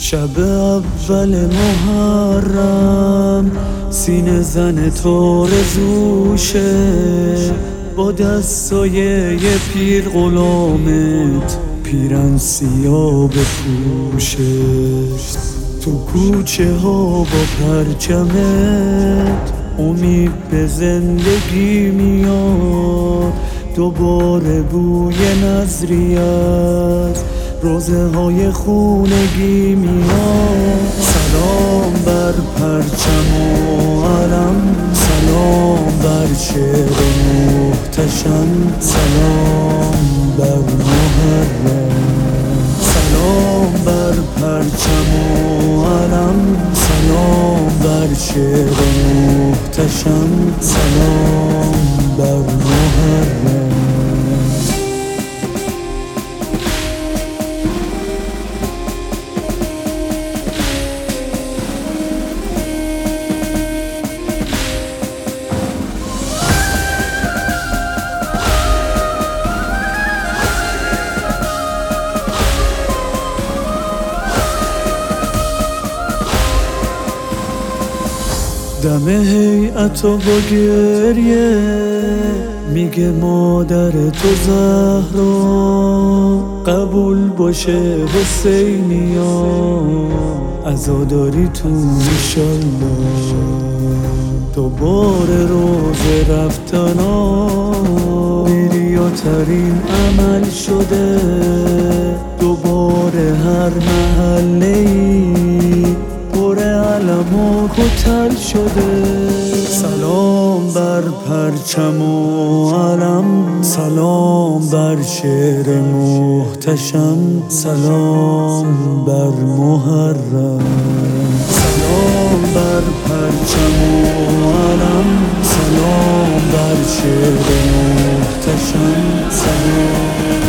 شب اول محرم سینه زن تو رزوشه، با دستای یه پیر غلامت پیرن سیاه بپوشه. تو کوچه ها با پرچمت امید به زندگی میاد، دوباره بوی نظری از روزه های خونگی میاد. سلام بر پرچم و علم، سلام بر شعر محتشم، سلام بر محرم. سلام بر پرچم و علم، سلام بر شعر محتشم، سلام بر محرم. دم هیئت و با گریه میگه مادر تو زهرا قبول باشه حسینیا، عزاداری تو انشالله. دوباره روز رفتنا بیریاترین عمل شده، دوباره هر محله‌ای پر علم و کتل شده. سلام بر پرچم و علم، سلام بر شعر محتشم، سلام بر محرم. سلام بر پرچم و علم، سلام بر شعر محتشم، سلام